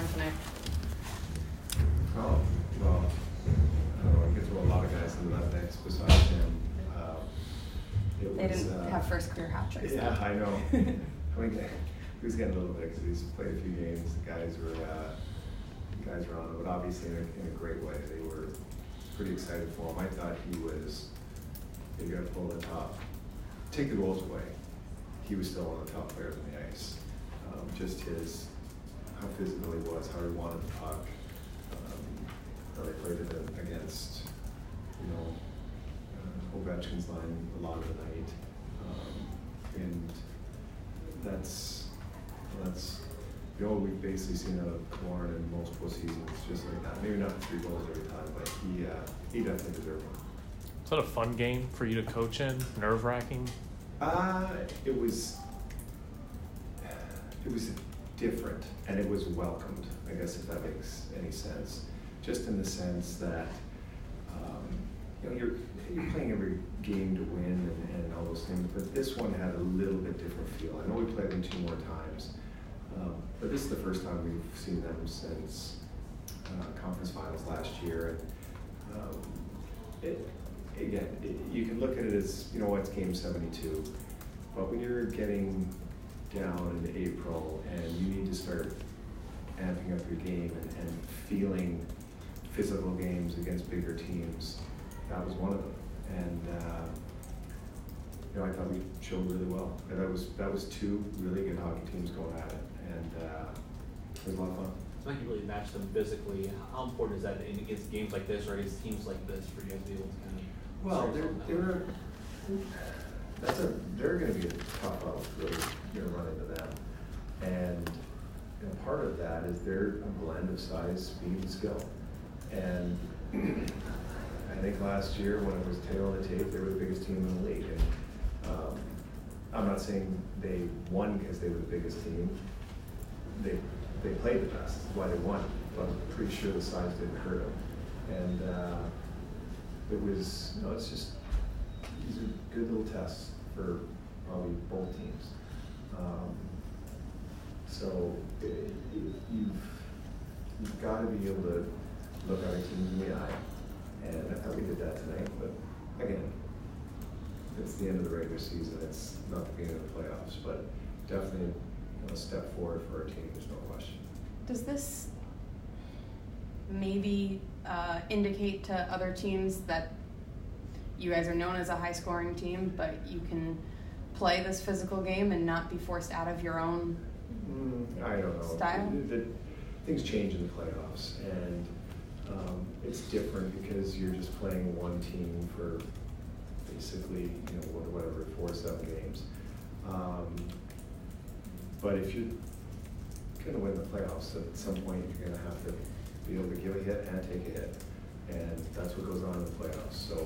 scoring tonight? Oh, well, I don't know, I get to a lot of guys in the left next besides him. They didn't have first career hat tricks. Yeah, I know. I mean, he was getting a little bit because he's played a few games. The guys were on him, but obviously in a great way. They were pretty excited for him. I thought he was going to pull the top, take the goals away. He was still one of the top players on the ice. Just how physical he was, how he wanted the puck. How they played it against, Ovechkin's line a lot of the night, and that's we've basically seen out of Killorn in multiple seasons, just like that. Maybe not 3 goals every time, but he definitely deserved one. Is that a fun game for you to coach in? Nerve-wracking? It was different, and it was welcomed, I guess, if that makes any sense. Just in the sense that, you're playing every game to win and all those things, but this one had a little bit different feel. I know we played them 2 more times, but this is the first time we've seen them since conference finals last year. And you can look at it as, it's game 72, but when you're getting down in April and you need to start amping up your game and feeling physical games against bigger teams, that was one of them. And I thought we showed really well. And that was 2 really good hockey teams going at it, and it was a lot of fun. It's like you really match them physically. How important is that against games like this or against teams like this for you guys to be able to kind of? Well, they're going to be a tough out, really. You're going to run into them, and part of that is they're a blend of size, speed, and skill. And I think last year when it was tail of the tape, they were the biggest team in the league. And I'm not saying they won because they were the biggest team. They played the best. That's why they won. But I'm pretty sure the size didn't hurt them. And it was, it's just, these are good little tests for probably both teams. So you've got to be able to look at our teams in the eye. And I thought we did that tonight, but again, it's the end of the regular season. It's not the beginning of the playoffs, but definitely a step forward for our team, there's no question. Does this maybe indicate to other teams that you guys are known as a high-scoring team, but you can play this physical game and not be forced out of your own I don't know. Style? Things change in the playoffs, and it's different because you're just playing one team for basically, whatever, 4 or 7 games. But if you're going to win the playoffs, at some point you're going to have to be able to give a hit and take a hit, and that's what goes on in the playoffs. So,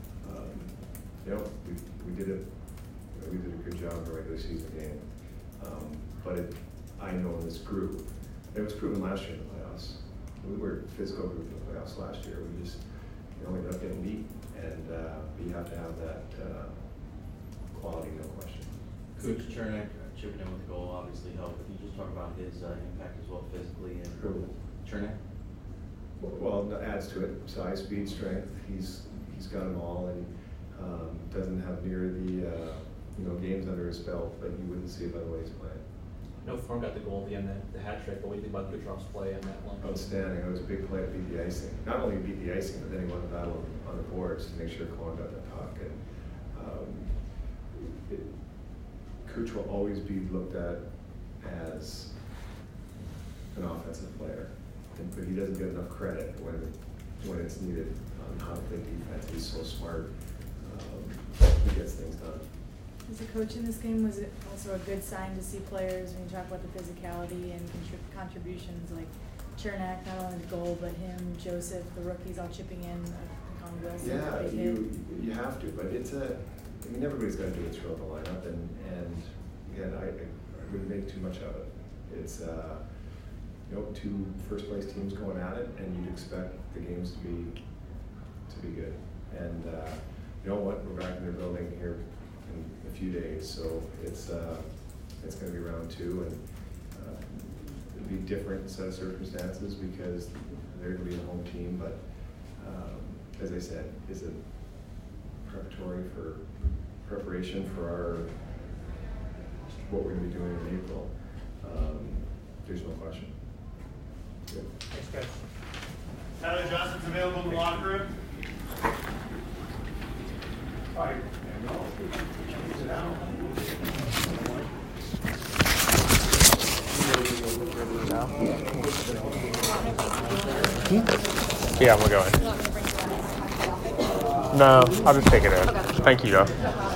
we did it. We did a good job in the regular season game. But I know in this group, it was proven last year in the playoffs. We were a physical group in the playoffs last year. We just, we ended up getting beat, and you have to have that quality, no question. Coach Cernak chipping in with the goal obviously helped. Can you just talk about his impact as well physically and Cernak? Well, it adds to it. Size, speed, strength. He's got them all, and doesn't have near the games under his belt, but you wouldn't see it by the way he's playing. No, Thorne got the goal at the end, the hat trick, but what do you think about Kucherov's play on that one? Outstanding. It was a big play to beat the icing. Not only beat the icing, but then he won the battle on the boards to make sure Killorn got that puck. And Kuch will always be looked at as an offensive player, but he doesn't get enough credit when it's needed on how to play defense. He's so smart. He gets things done. As a coach in this game, was it also a good sign to see players, when you talk about the physicality and contributions, like Cernak, not only the goal, but him, Joseph, the rookies all chipping in, Con Wilson? Yeah, you have to, but everybody's got to do it throughout the lineup, and again, I wouldn't make too much of it. It's 2 first place teams going at it, and you'd expect the games to be good. And you know what? We're back in their building here in a few days, so it's going to be round 2, and it'd be a different set of circumstances because they're going to be the home team. But as I said, is it preparation for what we're going to be doing in April? There's no question. Good. Thanks, guys. Tyler Johnson's available in the locker room. All right. Yeah, I'm gonna go in. No, I'll just take it in. Thank you, though.